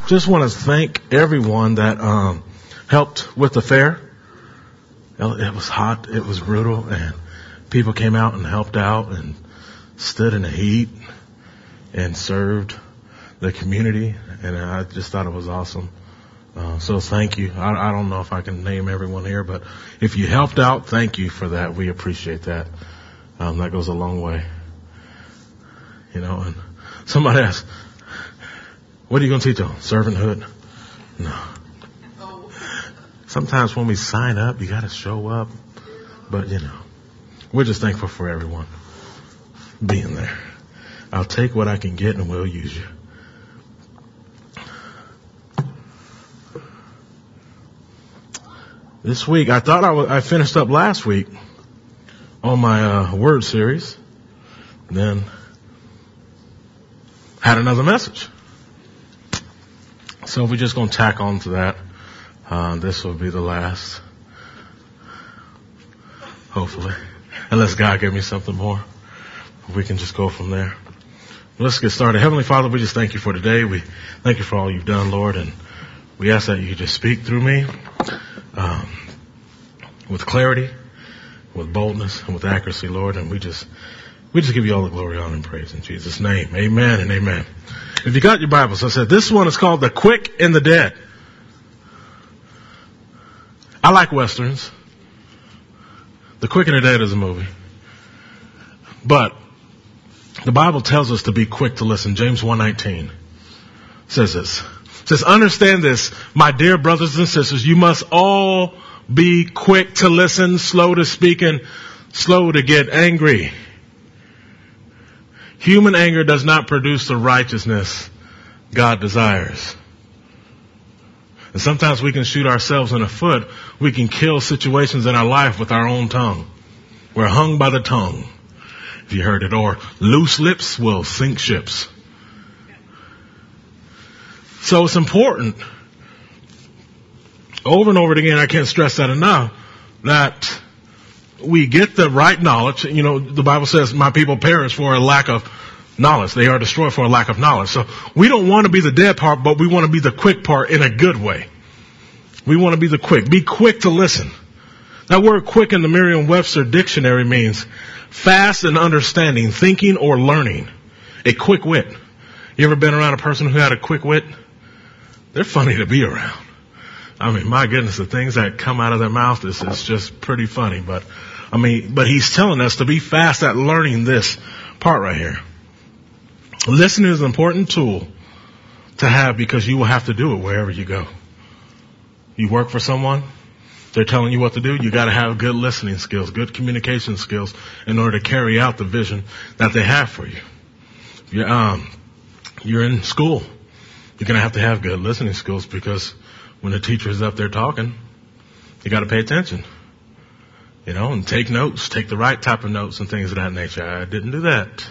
Just want to thank everyone that helped with the fair. It was hot, it was brutal, and people came out and helped out and stood in the heat and served the community, and I just thought it was awesome. So thank you. I don't know if I can name everyone here, but if you helped out, thank you for that. We appreciate that. That goes a long way. You know, and somebody asked, what are you going to teach on? Servanthood? No. Sometimes when we sign up, you got to show up. But, you know, we're just thankful for everyone being there. I'll take what I can get and we'll use you. This week, I thought I finished up last week on my word series. Then had another message. So we're just going to tack on to that. This will be the last. Hopefully. Unless God gave me something more. We can just go from there. Let's get started. Heavenly Father, we just thank you for today. We thank you for all you've done, Lord. And we ask that you just speak through me with clarity, with boldness, and with accuracy, Lord. And we just give you all the glory, honor, and praise in Jesus' name. Amen and amen. If you got your Bibles, I said this one is called The Quick and the Dead. I like Westerns. The Quick and the Dead is a movie. But the Bible tells us to be quick to listen. James 1:19 says this. It says, understand this, my dear brothers and sisters, you must all be quick to listen, slow to speak, and slow to get angry. Human anger does not produce the righteousness God desires. And sometimes we can shoot ourselves in the foot. We can kill situations in our life with our own tongue. We're hung by the tongue. If you heard it, or loose lips will sink ships. So it's important, over and over again, I can't stress that enough, that we get the right knowledge. You know, the Bible says, my people perish for a lack of knowledge. They are destroyed for a lack of knowledge. So we don't want to be the dead part, but we want to be the quick part in a good way. We want to be the quick. Be quick to listen. That word quick in the Merriam-Webster dictionary means fast in understanding, thinking, or learning. A quick wit. You ever been around a person who had a quick wit? They're funny to be around. I mean, my goodness, the things that come out of their mouth is just pretty funny. But he's telling us to be fast at learning this part right here. Listening is an important tool to have because you will have to do it wherever you go. You work for someone, they're telling you what to do. You got to have good listening skills, good communication skills in order to carry out the vision that they have for you. You're in school. You're going to have good listening skills because when the teacher is up there talking, you got to pay attention, you know, and take notes, take the right type of notes and things of that nature. I didn't do that.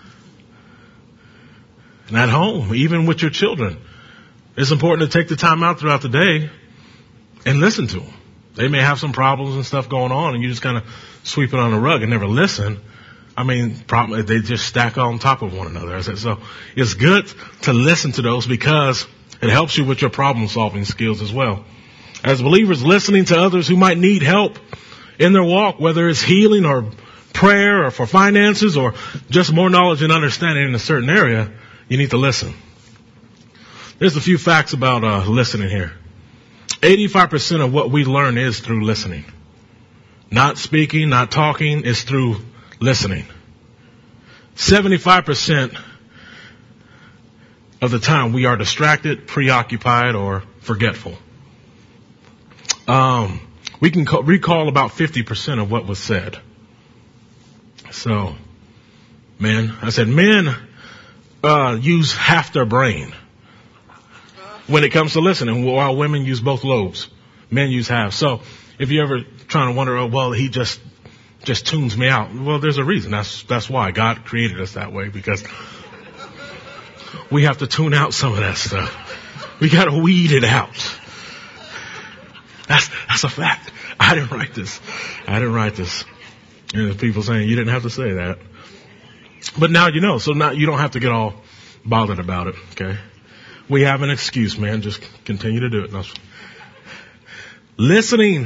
And at home, even with your children, it's important to take the time out throughout the day and listen to them. They may have some problems and stuff going on and you just kind of sweep it on the rug and never listen. I mean, probably they just stack on top of one another. I said, so it's good to listen to those because it helps you with your problem solving skills as well. As believers, listening to others who might need help in their walk, whether it's healing or prayer or for finances or just more knowledge and understanding in a certain area, you need to listen. There's a few facts about listening here. 85% of what we learn is through listening. Not speaking, not talking, it's through listening. 75% of the time we are distracted, preoccupied, or forgetful. We can recall about 50% of what was said. So, men use half their brain when it comes to listening, while women use both lobes. Men use half. So, if you're ever trying to wonder, oh, well, he just tunes me out. Well, there's a reason. That's why God created us that way, because we have to tune out some of that stuff. We got to weed it out. That's a fact. I didn't write this. And there's people saying you didn't have to say that. But now you know. So now you don't have to get all bothered about it. Okay. We have an excuse, man. Just continue to do it. No. Listening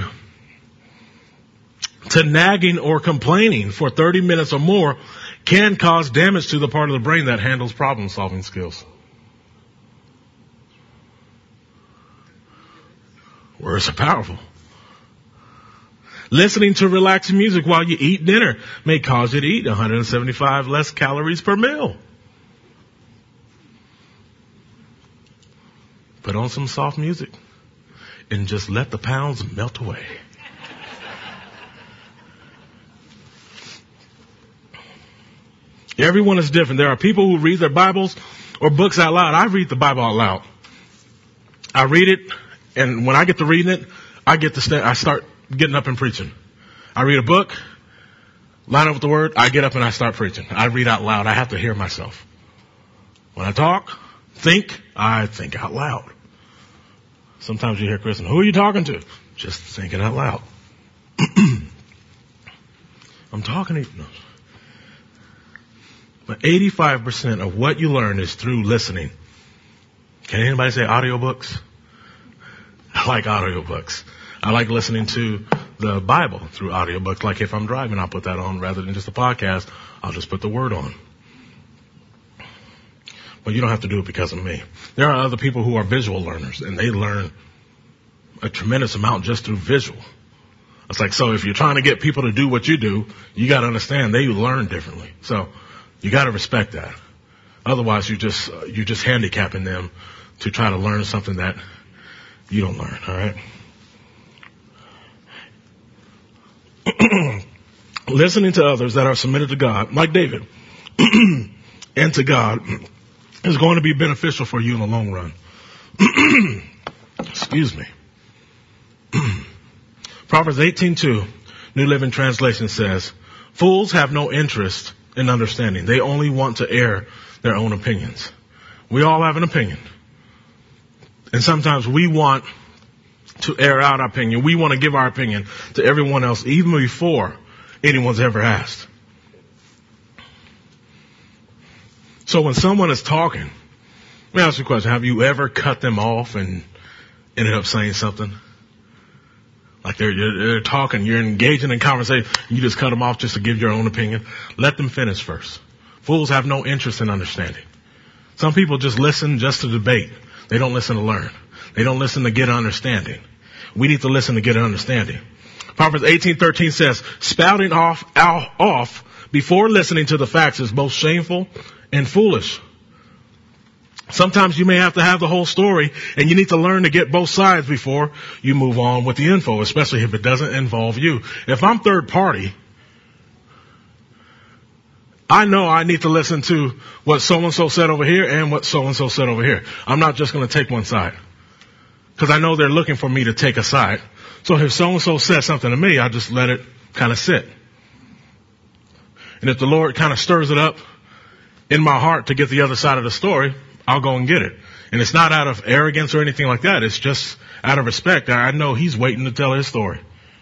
to nagging or complaining for 30 minutes or more can cause damage to the part of the brain that handles problem-solving skills. Words are powerful. Listening to relaxing music while you eat dinner may cause you to eat 175 less calories per meal. Put on some soft music and just let the pounds melt away. Everyone is different. There are people who read their Bibles or books out loud. I read the Bible out loud. I read it, and when I get to reading it, I start getting up and preaching. I read a book, line up with the word, I get up and I start preaching. I read out loud. I have to hear myself. When I talk, I think out loud. Sometimes you hear Kristen, who are you talking to? Just thinking out loud. I'm talking to you. No. But 85% of what you learn is through listening. Can anybody say audiobooks? I like audiobooks. I like listening to the Bible through audiobooks. Like if I'm driving, I'll put that on rather than just a podcast. I'll just put the word on. But you don't have to do it because of me. There are other people who are visual learners, and they learn a tremendous amount just through visual. It's like, so if you're trying to get people to do what you do, you got to understand they learn differently. So you got to respect that. Otherwise, you're just handicapping them to try to learn something that you don't learn. All right. Listening to others that are submitted to God, like David, and to God, is going to be beneficial for you in the long run. Excuse me. Proverbs 18:2, New Living Translation says, fools have no interest in understanding. They only want to air their own opinions. We all have an opinion. And sometimes we want to air out our opinion. We want to give our opinion to everyone else, even before anyone's ever asked. So when someone is talking, let me ask you a question. Have you ever cut them off and ended up saying something? Like they're talking, you're engaging in conversation, you just cut them off just to give your own opinion. Let them finish first. Fools have no interest in understanding. Some people just listen just to debate. They don't listen to learn. They don't listen to get an understanding. We need to listen to get an understanding. Proverbs 18:13 says, spouting off before listening to the facts is both shameful and foolish. Sometimes you may have to have the whole story, and you need to learn to get both sides before you move on with the info, especially if it doesn't involve you. If I'm third party, I know I need to listen to what so-and-so said over here and what so-and-so said over here. I'm not just going to take one side, because I know they're looking for me to take a side. So if so-and-so says something to me, I just let it kind of sit. And if the Lord kind of stirs it up in my heart to get the other side of the story, I'll go and get it. And it's not out of arrogance or anything like that. It's just out of respect. I know he's waiting to tell his story.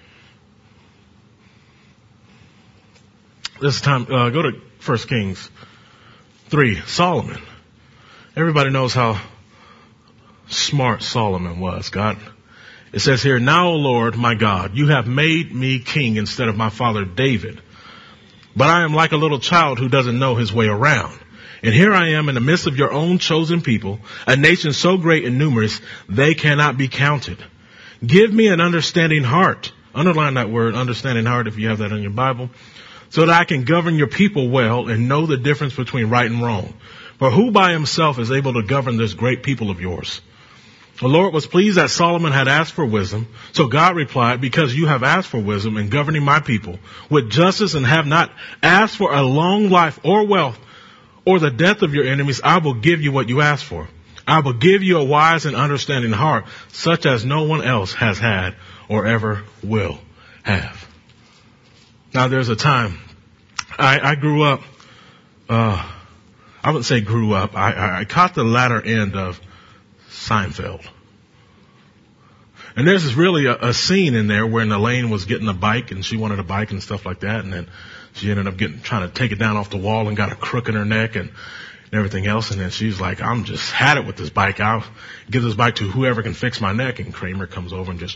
This time, go to 1 Kings 3, Solomon. Everybody knows how smart Solomon was, God. It says here, now, O Lord, my God, you have made me king instead of my father David. But I am like a little child who doesn't know his way around. And here I am in the midst of your own chosen people, a nation so great and numerous, they cannot be counted. Give me an understanding heart. Underline that word, understanding heart, if you have that in your Bible, so that I can govern your people well and know the difference between right and wrong. For who by himself is able to govern this great people of yours? The Lord was pleased that Solomon had asked for wisdom. So God replied, because you have asked for wisdom in governing my people with justice and have not asked for a long life or wealth or the death of your enemies, I will give you what you asked for. I will give you a wise and understanding heart, such as no one else has had or ever will have. Now there's a time I grew up, I wouldn't say grew up. I caught the latter end of Seinfeld. And there's this really a scene in there where Elaine was getting a bike and she wanted a bike and stuff like that. And then she ended up trying to take it down off the wall and got a crook in her neck. And and everything else. And then she's like, I'm just had it with this bike. I'll give this bike to whoever can fix my neck. And Kramer comes over and just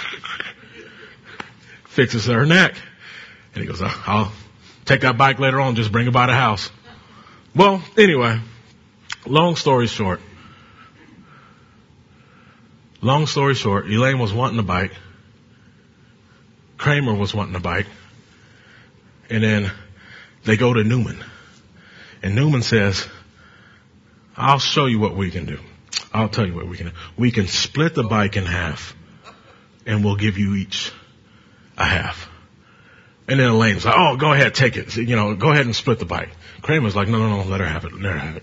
fixes her neck. And he goes, I'll take that bike later on, just bring it by the house. Well, anyway, long story short, Elaine was wanting a bike. Kramer was wanting a bike. And then they go to Newman. And Newman says, I'll show you what we can do. I'll tell you what we can do. We can split the bike in half, and we'll give you each a half. And then Elaine's like, oh, go ahead, take it. Go ahead and split the bike. Kramer's like, no, let her have it. Let her have it.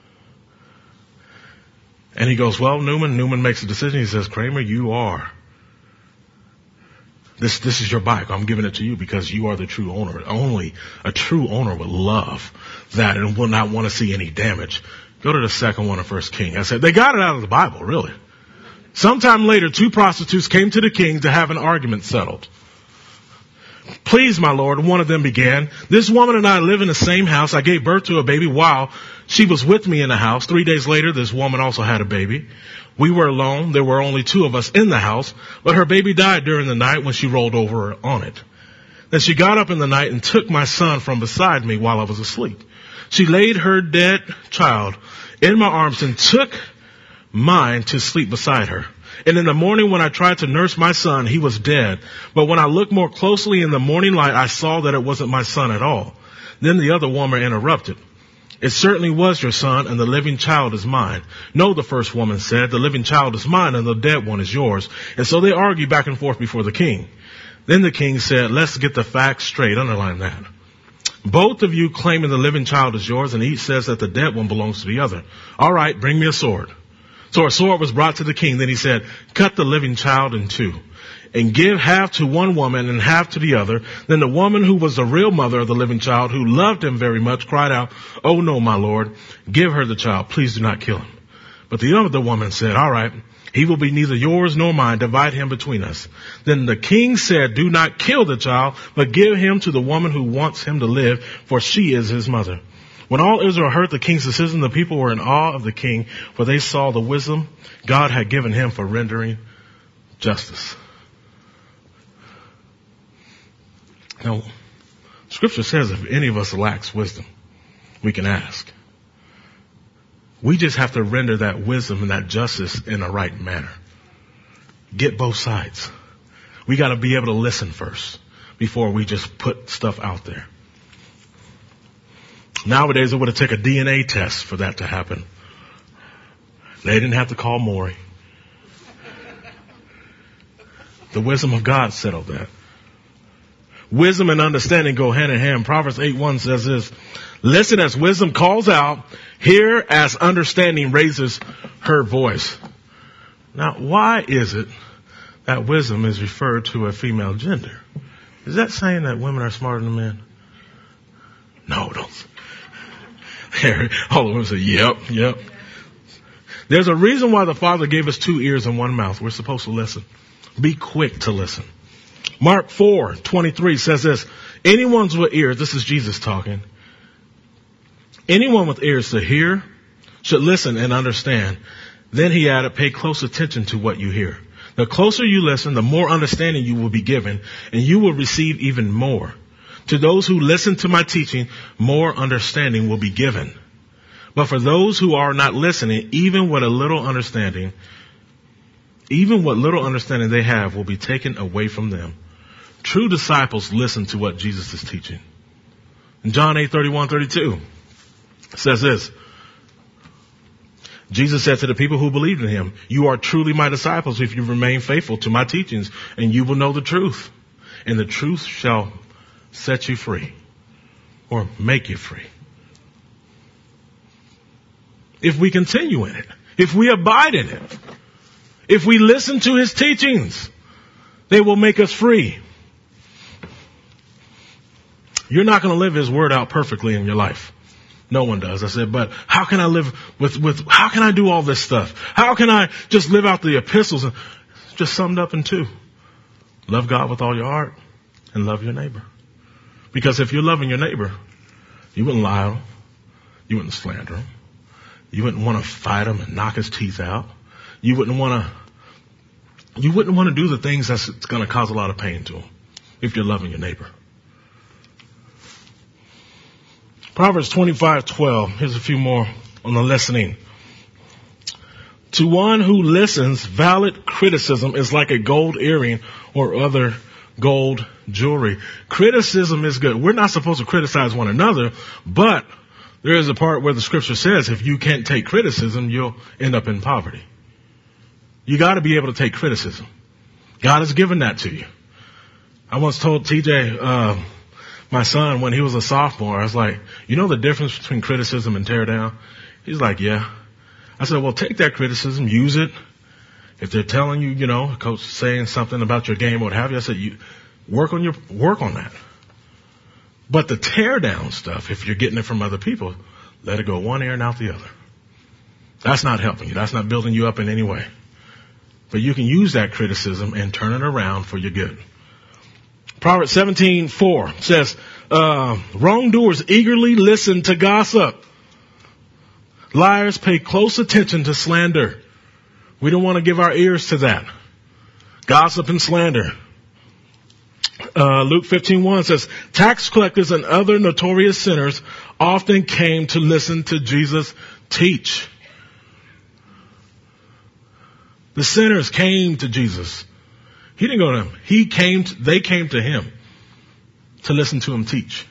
And he goes, well, Newman makes a decision. He says, Kramer, you are. This is your bike. I'm giving it to you because you are the true owner. Only a true owner would love that and will not want to see any damage. Go to the second one of 1 Kings. I said, they got it out of the Bible, really. Sometime later, 2 prostitutes came to the king to have an argument settled. Please, my lord, one of them began, this woman and I live in the same house. I gave birth to a baby while she was with me in the house. 3 days later, this woman also had a baby. We were alone. There were only 2 of us in the house, but her baby died during the night when she rolled over on it. Then she got up in the night and took my son from beside me while I was asleep. She laid her dead child in my arms and took mine to sleep beside her. And in the morning when I tried to nurse my son, he was dead. But when I looked more closely in the morning light, I saw that it wasn't my son at all. Then the other woman interrupted. It certainly was your son, and the living child is mine. No, the first woman said, the living child is mine, and the dead one is yours. And so they argued back and forth before the king. Then the king said, let's get the facts straight. Underline that. Both of you claiming the living child is yours, and each says that the dead one belongs to the other. All right, bring me a sword. So a sword was brought to the king. Then he said, cut the living child in 2 and give half to one woman and half to the other. Then the woman who was the real mother of the living child, who loved him very much, cried out, oh no, my lord, give her the child. Please do not kill him. But the other woman said, all right, he will be neither yours nor mine. Divide him between us. Then the king said, do not kill the child, but give him to the woman who wants him to live, for she is his mother. When all Israel heard the king's decision, the people were in awe of the king, for they saw the wisdom God had given him for rendering justice. Now, Scripture says if any of us lacks wisdom, we can ask. We just have to render that wisdom and that justice in the right manner. Get both sides. We got to be able to listen first before we just put stuff out there. Nowadays, it would have taken a DNA test for that to happen. They didn't have to call Maury. The wisdom of God settled that. Wisdom and understanding go hand in hand. Proverbs 8:1 says this, listen as wisdom calls out, hear as understanding raises her voice. Now, why is it that wisdom is referred to a female gender? Is that saying that women are smarter than men? No, don't. All the women say, yep. There's a reason why the Father gave us 2 ears and 1 mouth. We're supposed to listen. Be quick to listen. Mark 4:23 says this, anyone with ears, this is Jesus talking. Anyone with ears to hear should listen and understand. Then he added, pay close attention to what you hear. The closer you listen, the more understanding you will be given, and you will receive even more. To those who listen to my teaching, more understanding will be given. But for those who are not listening, even what little understanding they have will be taken away from them. True disciples listen to what Jesus is teaching. In John 8:31-32, it says this. Jesus said to the people who believed in him, you are truly my disciples if you remain faithful to my teachings, and you will know the truth, and the truth shall set you free or make you free. If we continue in it, if we abide in it, if we listen to his teachings, they will make us free. You're not going to live his word out perfectly in your life. No one does. I said, but how can I live how can I do all this stuff? How can I just live out the epistles? And just summed up in 2. Love God with all your heart and love your neighbor. Because if you're loving your neighbor, you wouldn't lie to him. You wouldn't slander him. You wouldn't want to fight him and knock his teeth out. You wouldn't want to do the things that's going to cause a lot of pain to him if you're loving your neighbor. Proverbs 25:12. Here's a few more on the listening. To one who listens, valid criticism is like a gold earring or other gold jewelry. Criticism is good. We're not supposed to criticize one another, but there is a part where the scripture says if you can't take criticism, you'll end up in poverty. You got to be able to take criticism. God has given that to you. I once told TJ, my son, when he was a sophomore, I was like, you know the difference between criticism and tear down? He's like, yeah. I said, well, take that criticism, use it. If they're telling you, coach is saying something about your game or what have you, I said, you work on that. But the tear down stuff, if you're getting it from other people, let it go one ear and out the other. That's not helping you. That's not building you up in any way. But you can use that criticism and turn it around for your good. Proverbs 17:4 says, wrongdoers eagerly listen to gossip. Liars pay close attention to slander. We don't want to give our ears to that. Gossip and slander. Luke 15:1 says, tax collectors and other notorious sinners often came to listen to Jesus teach. The sinners came to Jesus. He didn't go to them. They came to him to listen to him teach.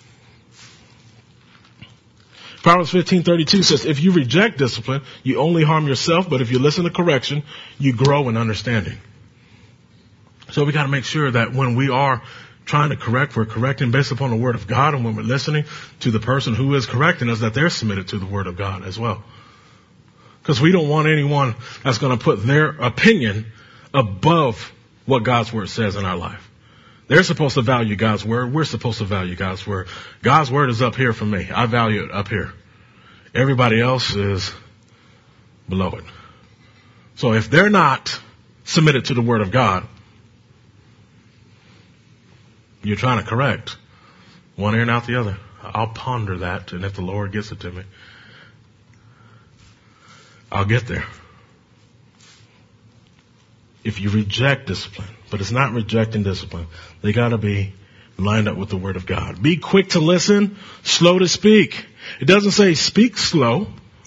Proverbs 15:32 says, if you reject discipline, you only harm yourself, but if you listen to correction, you grow in understanding. So we got to make sure that when we are trying to correct, we're correcting based upon the word of God, and when we're listening to the person who is correcting us, that they're submitted to the word of God as well. Because we don't want anyone that's going to put their opinion above what God's word says in our life. They're supposed to value God's word. We're supposed to value God's word. God's word is up here for me. I value it up here. Everybody else is below it. So if they're not submitted to the word of God, you're trying to correct one ear and out the other. I'll ponder that, and if the Lord gets it to me, I'll get there. If you reject discipline, but it's not rejecting discipline, they got to be lined up with the word of God. Be quick to listen, slow to speak. It doesn't say speak slow.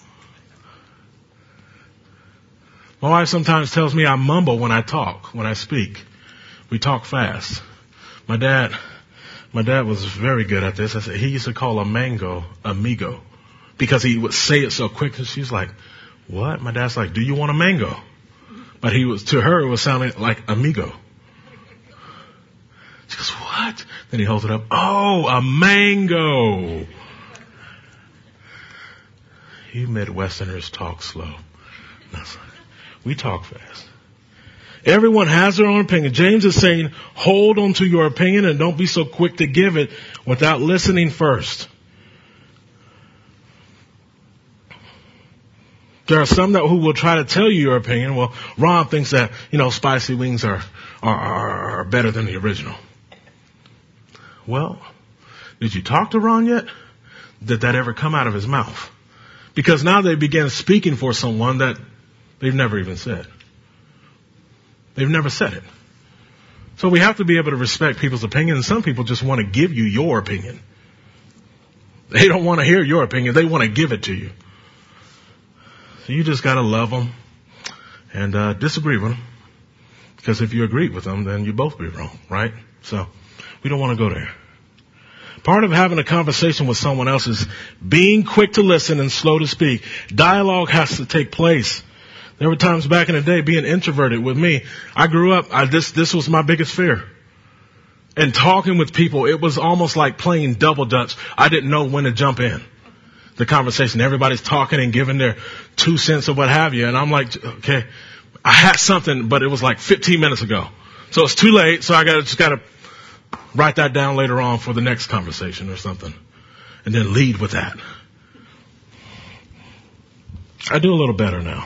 My wife sometimes tells me I mumble when I speak. We talk fast. My dad was very good at this. He used to call a mango amigo because he would say it so quick, and she's like, what? My dad's like, do you want a mango? But to her, it was sounding like amigo. She goes, what? Then he holds it up. Oh, a mango. You Midwesterners talk slow. We talk fast. Everyone has their own opinion. James is saying, hold on to your opinion and don't be so quick to give it without listening first. There are some who will try to tell you your opinion. Well, Ron thinks that, spicy wings are better than the original. Well, did you talk to Ron yet? Did that ever come out of his mouth? Because now they begin speaking for someone that they've never even said. They've never said it. So we have to be able to respect people's opinion. And some people just want to give you your opinion. They don't want to hear your opinion. They want to give it to you. So you just got to love them and disagree with them. Because if you agree with them, then you both be wrong, right? So we don't want to go there. Part of having a conversation with someone else is being quick to listen and slow to speak. Dialogue has to take place. There were times back in the day being introverted with me. I grew up, this was my biggest fear. And talking with people, it was almost like playing double dutch. I didn't know when to jump in the conversation. Everybody's talking and giving their 2 cents or what have you. And I'm like, okay, I had something, but it was like 15 minutes ago. So it's too late. So I just gotta write that down later on for the next conversation or something. And then lead with that. I do a little better now.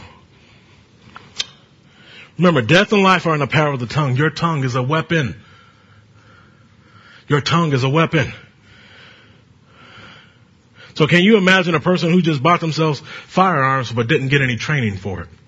Remember, death and life are in the power of the tongue. Your tongue is a weapon. Your tongue is a weapon. So can you imagine a person who just bought themselves firearms but didn't get any training for it?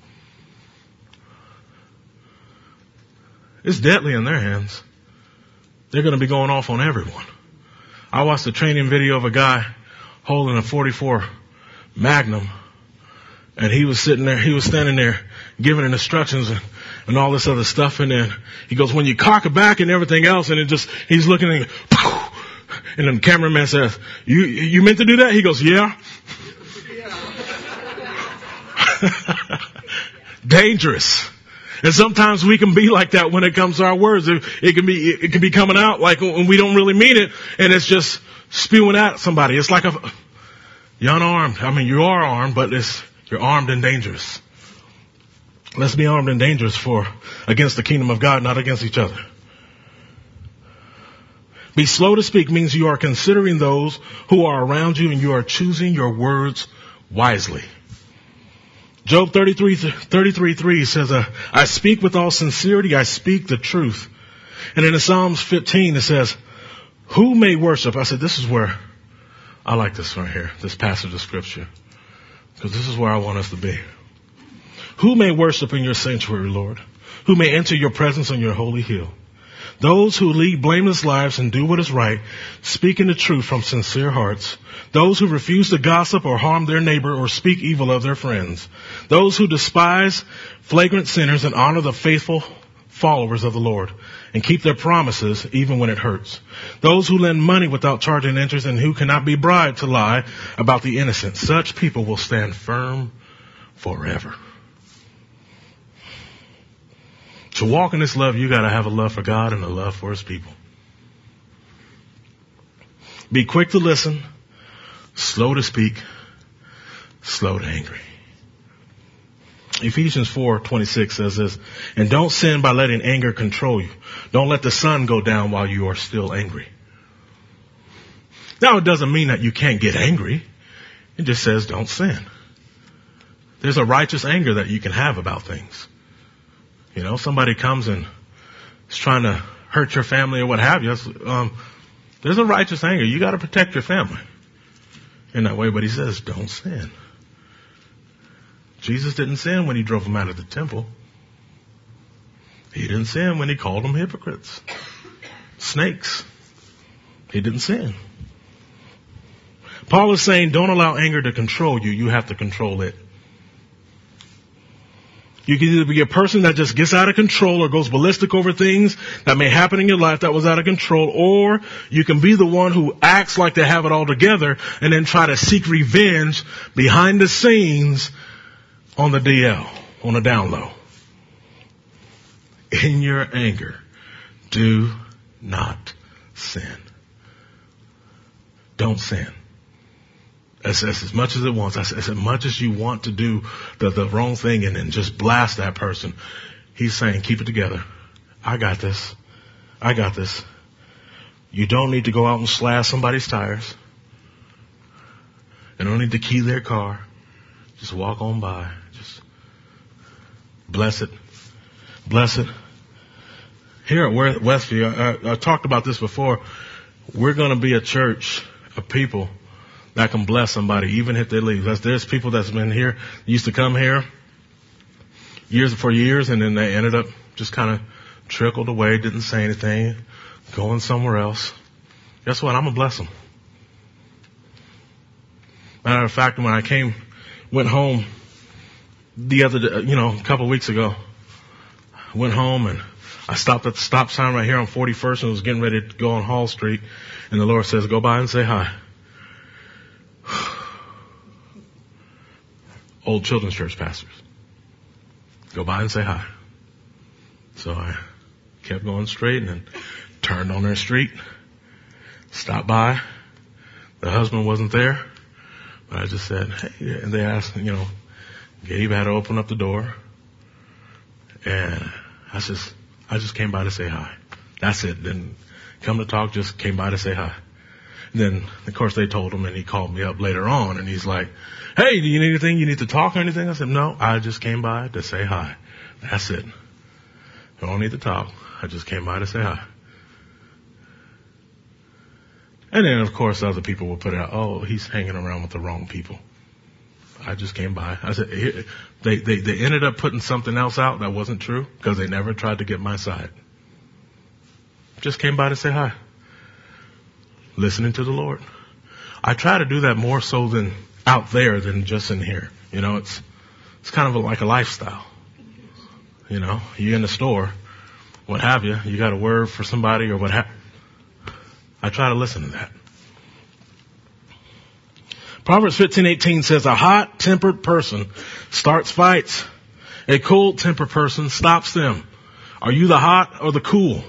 It's deadly in their hands. They're going to be going off on everyone. I watched a training video of a guy holding a .44 Magnum, and he was standing there giving instructions and all this other stuff, and then he goes, when you cock it back and everything else, and he's looking and then the cameraman says, you meant to do that? He goes, yeah. Dangerous. And sometimes we can be like that when it comes to our words. It can be coming out like when we don't really mean it, and it's just spewing at somebody. It's like you're unarmed. I mean, you are armed, but you're armed and dangerous. Let's be armed and dangerous against the kingdom of God, not against each other. Be slow to speak means you are considering those who are around you and you are choosing your words wisely. Job 33:3 says, I speak with all sincerity, I speak the truth. And in Psalms 15 it says, who may worship? I said, this is where I like this right here, this passage of scripture, because this is where I want us to be. Who may worship in your sanctuary, Lord? Who may enter your presence on your holy hill? Those who lead blameless lives and do what is right, speaking the truth from sincere hearts. Those who refuse to gossip or harm their neighbor or speak evil of their friends. Those who despise flagrant sinners and honor the faithful followers of the Lord and keep their promises even when it hurts. Those who lend money without charging interest and who cannot be bribed to lie about the innocent. Such people will stand firm forever. To walk in this love, you got to have a love for God and a love for his people. Be quick to listen, slow to speak, slow to angry. Ephesians 4:26 says this, and don't sin by letting anger control you. Don't let the sun go down while you are still angry. Now, it doesn't mean that you can't get angry. It just says don't sin. There's a righteous anger that you can have about things. You know, somebody comes and is trying to hurt your family or what have you. There's a righteous anger. You got to protect your family in that way. But he says, don't sin. Jesus didn't sin when he drove them out of the temple. He didn't sin when he called them hypocrites, snakes. He didn't sin. Paul is saying, don't allow anger to control you. You have to control it. You can either be a person that just gets out of control or goes ballistic over things that may happen in your life that was out of control, or you can be the one who acts like they have it all together and then try to seek revenge behind the scenes on the DL, on the down low. In your anger, do not sin. Don't sin. As much as it wants, as much as you want to do the wrong thing and then just blast that person, he's saying, keep it together. I got this. I got this. You don't need to go out and slash somebody's tires. You don't need to key their car. Just walk on by. Just bless it. Bless it. Here at Westview, I talked about this before. We're going to be a church of people that can bless somebody, even if they leave. There's people that's been here, used to come here for years, and then they ended up just kind of trickled away, didn't say anything, going somewhere else. Guess what? I'm going to bless them. Matter of fact, when I went home a couple of weeks ago, went home and I stopped at the stop sign right here on 41st and was getting ready to go on Hall Street, and the Lord says, go by and say hi. Old children's church pastors. Go by and say hi. So I kept going straight and then turned on their street, stopped by. The husband wasn't there, but I just said, hey, and they asked, Gabe had to open up the door, and I just came by to say hi. That's it. Didn't come to talk, just came by to say hi. And then, of course, they told him, and he called me up later on, and he's like, hey, do you need anything? You need to talk or anything? I said, no, I just came by to say hi. That's it. I don't need to talk. I just came by to say hi. And then, of course, other people will put out, oh, he's hanging around with the wrong people. I just came by. I said, they ended up putting something else out that wasn't true because they never tried to get my side. Just came by to say hi. Listening to the Lord. I try to do that more so than out there than just in here. You know, it's kind of like a lifestyle. You know, you're in the store, what have you. You got a word for somebody or what have. I try to listen to that. Proverbs 15:18 says, a hot-tempered person starts fights. A cold-tempered person stops them. Are you the hot or the cool?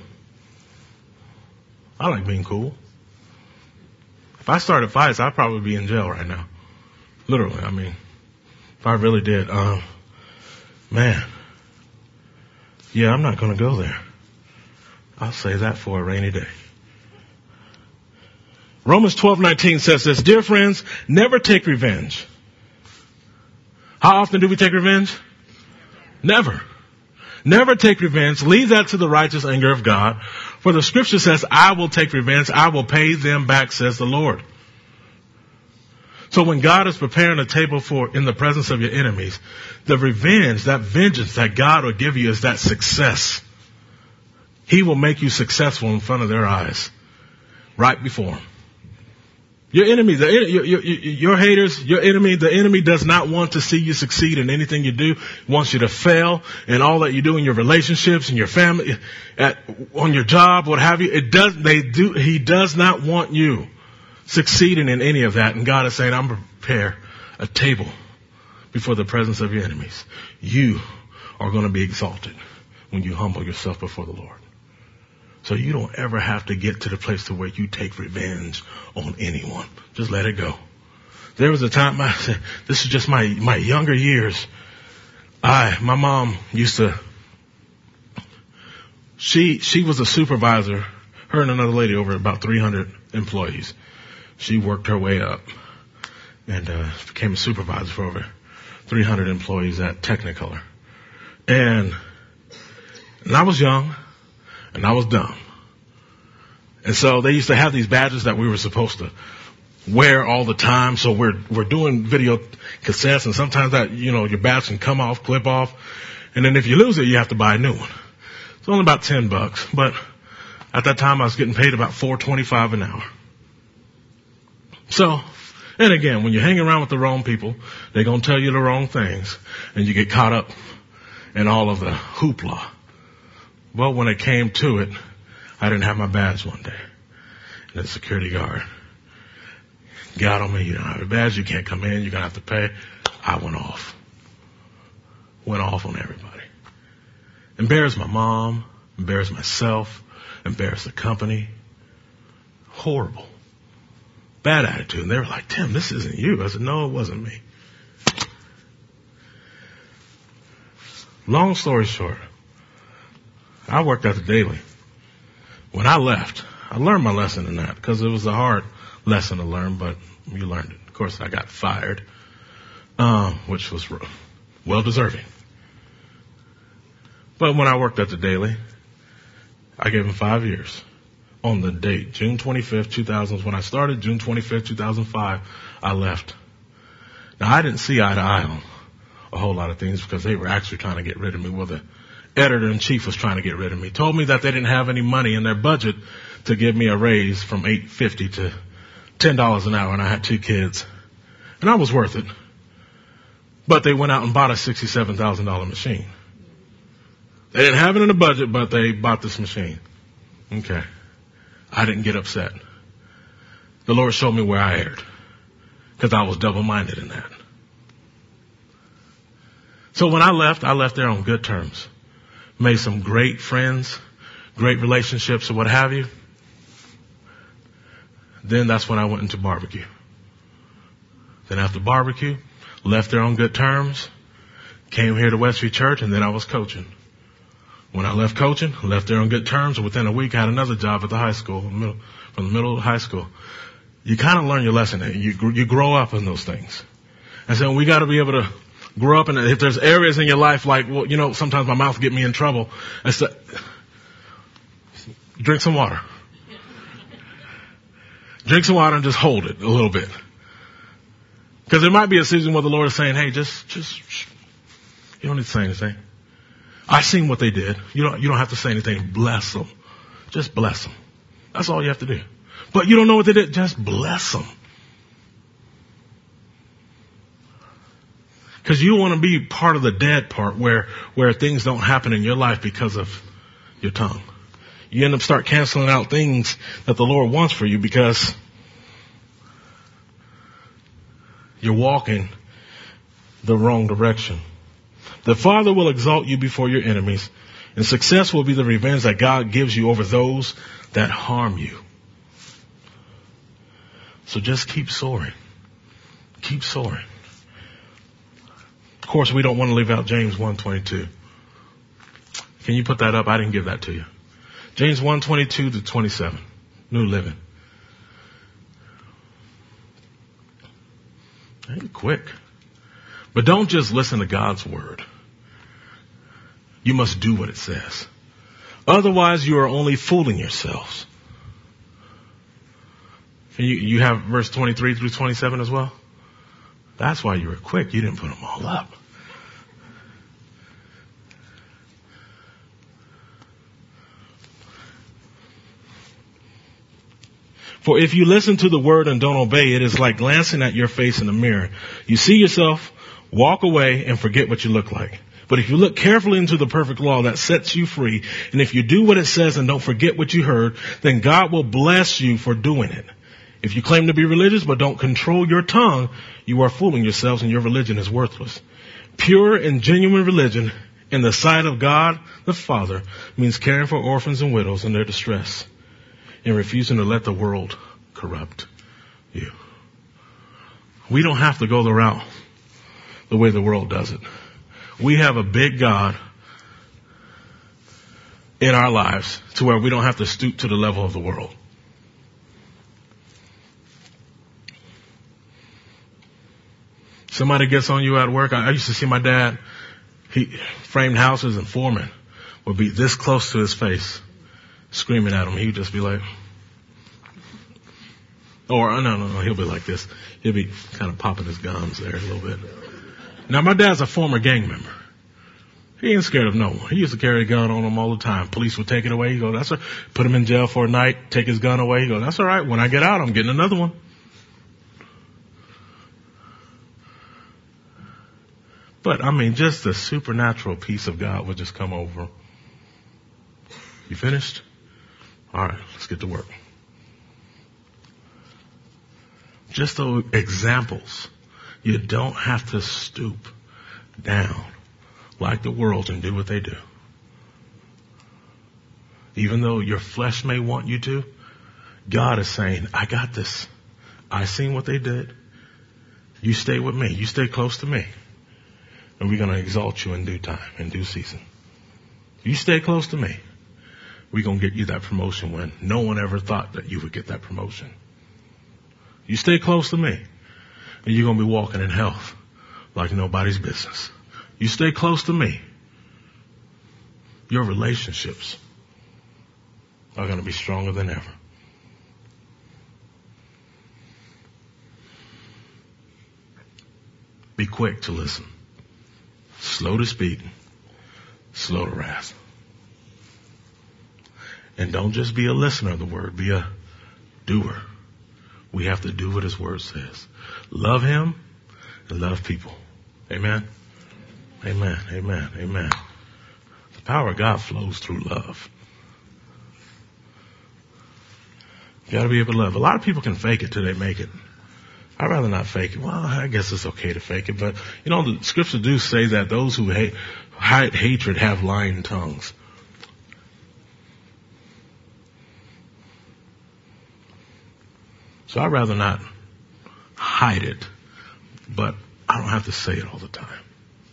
I like being cool. If I started fights, I'd probably be in jail right now. Literally, I mean, if I really did, man. Yeah, I'm not going to go there. I'll save that for a rainy day. Romans 12:19 says this, dear friends, never take revenge. How often do we take revenge? Never. Never take revenge. Leave that to the righteous anger of God. For the scripture says, I will take revenge. I will pay them back, says the Lord. So when God is preparing a table in the presence of your enemies, the revenge, that vengeance that God will give you is that success. He will make you successful in front of their eyes, right before them. Your enemy, your haters, your enemy, the enemy does not want to see you succeed in anything you do. He wants you to fail in all that you do in your relationships, in your family, on your job, what have you. He does not want you succeeding in any of that. And God is saying, I'm going to prepare a table before the presence of your enemies. You are going to be exalted when you humble yourself before the Lord. So you don't ever have to get to the place to where you take revenge on anyone. Just let it go. There was a time, this is just my younger years. My mom used to, she was a supervisor, her and another lady over about 300 employees. She worked her way up and became a supervisor for over 300 employees at Technicolor. And I was young. And I was dumb. And so they used to have these badges that we were supposed to wear all the time. So we're doing video cassettes, and sometimes that, your badge can come off, clip off. And then if you lose it, you have to buy a new one. It's only about $10, but at that time I was getting paid about $4.25 an hour. So, and again, when you're hanging around with the wrong people, they're going to tell you the wrong things, and you get caught up in all of the hoopla. Well, when it came to it, I didn't have my badge one day. And the security guard got on me. You don't have a badge. You can't come in. You're going to have to pay. I went off. Went off on everybody. Embarrassed my mom. Embarrassed myself. Embarrassed the company. Horrible. Bad attitude. And they were like, Tim, this isn't you. I said, no, it wasn't me. Long story short, I worked at the Daily. When I left, I learned my lesson in that because it was a hard lesson to learn, but you learned it. Of course, I got fired, which was well deserving. But when I worked at the Daily, I gave him 5 years on the date. June 25th, 2000 when I started. June 25th, 2005, I left. Now, I didn't see eye to eye on a whole lot of things because they were actually trying to get rid of me. Well, the editor-in-chief was trying to get rid of me. Told me that they didn't have any money in their budget to give me a raise from $8.50 to $10 an hour, and I had 2 kids. And I was worth it. But they went out and bought a $67,000 machine. They didn't have it in the budget, but they bought this machine. Okay. I didn't get upset. The Lord showed me where I erred because I was double-minded in that. So when I left there on good terms. Made some great friends, great relationships, or what have you. Then that's when I went into barbecue. Then after barbecue, left there on good terms, came here to Westfield Church, and then I was coaching. When I left coaching, left there on good terms, and within a week I had another job at the high school, from the middle of high school. You kind of learn your lesson. You grow up in those things. And so we got to be able to grow up, and if there's areas in your life like, sometimes my mouth get me in trouble. I said, drink some water. Drink some water and just hold it a little bit. Because there might be a season where the Lord is saying, hey, just, you don't need to say anything. I've seen what they did. You don't have to say anything. Bless them. Just bless them. That's all you have to do. But you don't know what they did. Just bless them. Because you want to be part of the dead part where things don't happen in your life because of your tongue. You end up start canceling out things that the Lord wants for you because you're walking the wrong direction. The Father will exalt you before your enemies, and success will be the revenge that God gives you over those that harm you. So just keep soaring. Keep soaring. Of course, we don't want to leave out James 1:22. Can you put that up? I didn't give that to you. James 1:22 to 27. New Living. Ain't quick. But don't just listen to God's word. You must do what it says. Otherwise, you are only fooling yourselves. You have verse 23 through 27 as well? That's why you were quick. You didn't put them all up. For if you listen to the word and don't obey, it is like glancing at your face in the mirror. You see yourself, walk away, and forget what you look like. But if you look carefully into the perfect law that sets you free, and if you do what it says and don't forget what you heard, then God will bless you for doing it. If you claim to be religious but don't control your tongue, you are fooling yourselves and your religion is worthless. Pure and genuine religion in the sight of God the Father means caring for orphans and widows in their distress and refusing to let the world corrupt you. We don't have to go the route the way the world does it. We have a big God in our lives to where we don't have to stoop to the level of the world. Somebody gets on you at work. I used to see my dad, he framed houses and foremen would be this close to his face, screaming at him. He'd just be like, or no, he'll be like this. He'll be kind of popping his gums there a little bit. Now my dad's a former gang member. He ain't scared of no one. He used to carry a gun on him all the time. Police would take it away. He go, that's all right. Put him in jail for a night, take his gun away. He go, that's all right. When I get out, I'm getting another one. But I mean, just the supernatural peace of God would just come over. You finished? All right, let's get to work. Just those examples. You don't have to stoop down like the world and do what they do. Even though your flesh may want you to, God is saying, I got this. I seen what they did. You stay with me. You stay close to me. And we're going to exalt you in due time, in due season. You stay close to me. We're going to get you that promotion when no one ever thought that you would get that promotion. You stay close to me, and you're going to be walking in health like nobody's business. You stay close to me, your relationships are going to be stronger than ever. Be quick to listen, slow to speak, slow to wrath. And don't just be a listener of the word, be a doer. We have to do what his word says. Love him and love people. Amen. Amen. Amen. Amen. The power of God flows through love. You got to be able to love. A lot of people can fake it till they make it. I'd rather not fake it. Well, I guess it's okay to fake it, but you know, the scriptures do say that those who hide hatred have lying tongues. So I'd rather not hide it, but I don't have to say it all the time.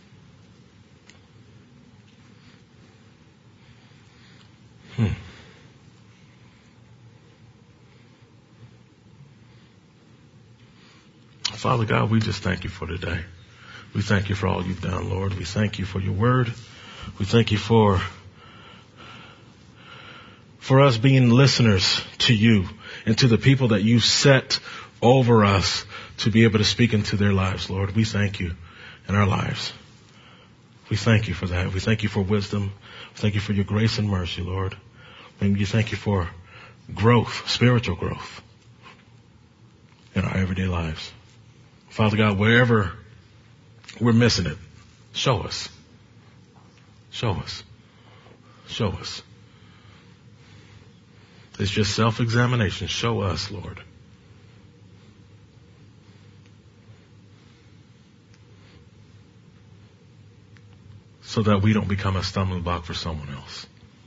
Father God, we just thank you for today. We thank you for all you've done, Lord. We thank you for your word. We thank you for us being listeners to you and to the people that you set over us to be able to speak into their lives, Lord. We thank you in our lives. We thank you for that. We thank you for wisdom. We thank you for your grace and mercy, Lord. And we thank you for growth, spiritual growth in our everyday lives. Father God, wherever we're missing it, show us. Show us. Show us. It's just self-examination. Show us, Lord. So that we don't become a stumbling block for someone else.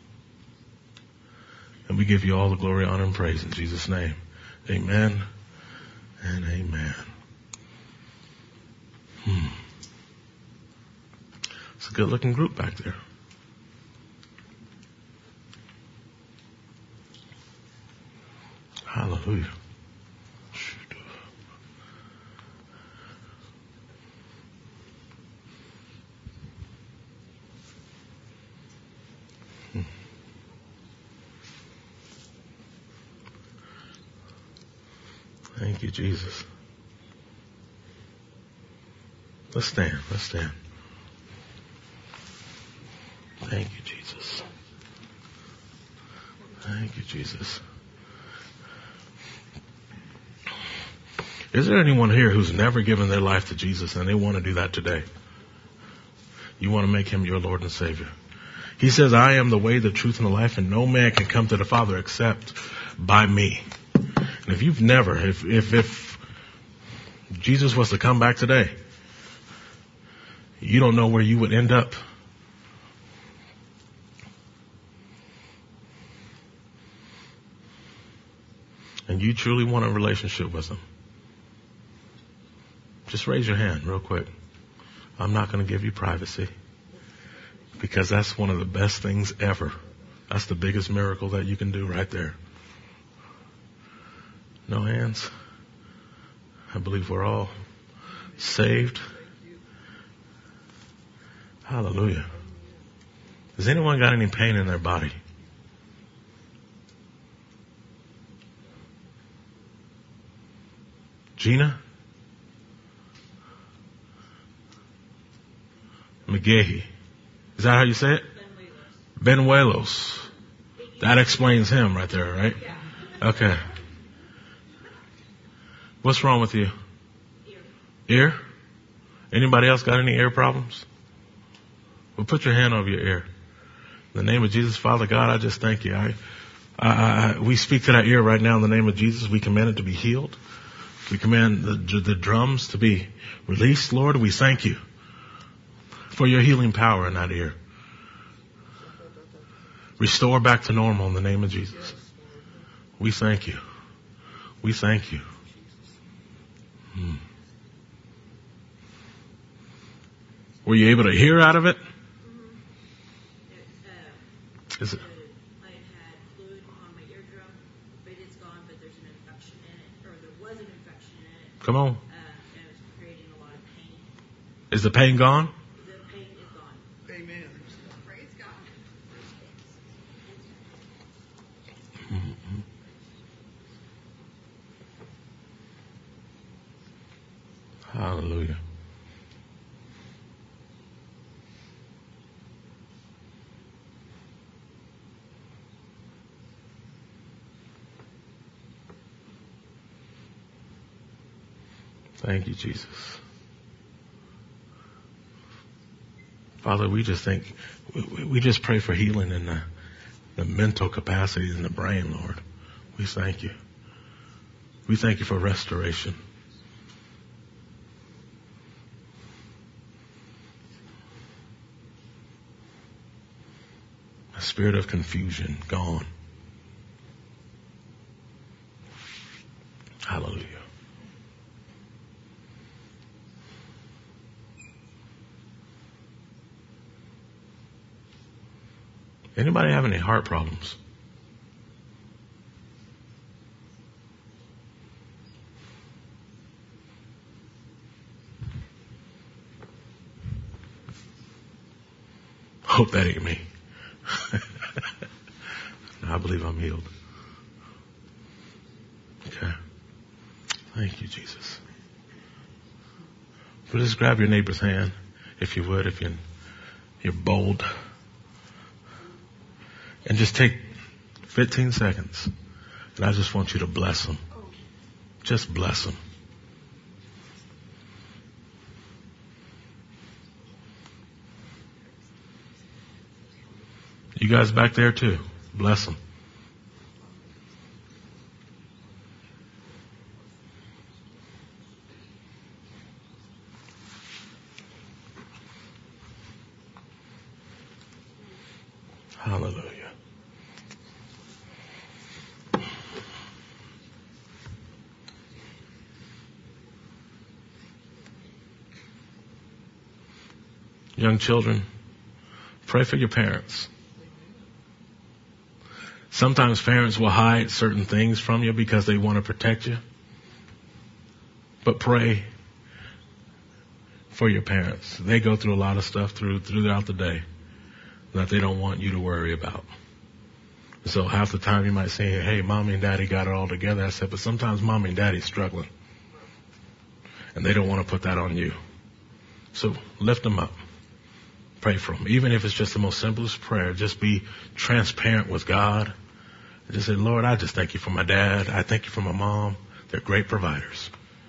And we give you all the glory, honor, and praise in Jesus' name. Amen and amen. It's a good-looking group back there. Hallelujah. Thank you, Jesus. Let's stand. Let's stand. Thank you, Jesus. Thank you, Jesus. Is there anyone here who's never given their life to Jesus and they want to do that today? You want to make him your Lord and Savior. He says, I am the way, the truth, and the life, and no man can come to the Father except by me. And if you've never, if Jesus was to come back today, you don't know where you would end up. And you truly want a relationship with him, just raise your hand real quick. I'm not going to give you privacy because that's one of the best things ever. That's the biggest miracle that you can do right there. No hands. I believe we're all saved. Hallelujah. Has anyone got any pain in their body? Gina? McGahee. Is that how you say it? Benuelos. That explains him right there, right? Okay. What's wrong with you? Ear? Anybody else got any ear problems? Well, put your hand over your ear. In the name of Jesus, Father God, I just thank you. We speak to that ear right now in the name of Jesus. We command it to be healed. We command the drums to be released, Lord. We thank you for your healing power in that ear. Restore back to normal in the name of Jesus. We thank you. We thank you. Were you able to hear out of it? Is it? I had fluid on my eardrum, but it's gone, but there's an infection in it, or there was an infection in it. Come on. And it was creating a lot of pain. Is the pain gone? The pain is gone. Amen. Praise God. Hallelujah. Thank you, Jesus. Father, we just pray for healing in the mental capacities in the brain, Lord. We thank you. We thank you for restoration. A spirit of confusion gone. Hallelujah. Anybody have any heart problems? Hope that ain't me. I believe I'm healed. Thank you, Jesus. But just grab your neighbor's hand, if you would, if you're bold. And just take 15 seconds. And I just want you to bless them. Just bless them. You guys back there too. Bless them. Hallelujah. Young children, pray for your parents. Sometimes parents will hide certain things from you because they want to protect you. But pray for your parents. They go through a lot of stuff throughout the day that they don't want you to worry about. So half the time you might say, hey, mommy and daddy got it all together. I said, but sometimes mommy and daddy's struggling. And they don't want to put that on you. So lift them up. Pray for them. Even if it's just the most simplest prayer, just be transparent with God. And just say, Lord, I just thank you for my dad. I thank you for my mom. They're great providers.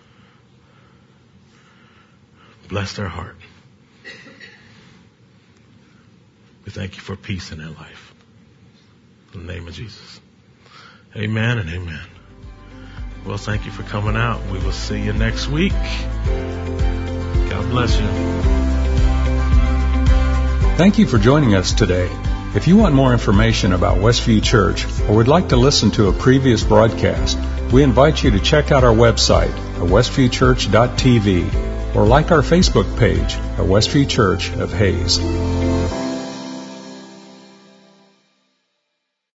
Bless their heart. We thank you for peace in their life. In the name of Jesus. Amen and amen. Well, thank you for coming out. We will see you next week. God bless you. Thank you for joining us today. If you want more information about Westview Church or would like to listen to a previous broadcast, we invite you to check out our website at westviewchurch.tv or like our Facebook page at Westview Church of Hayes.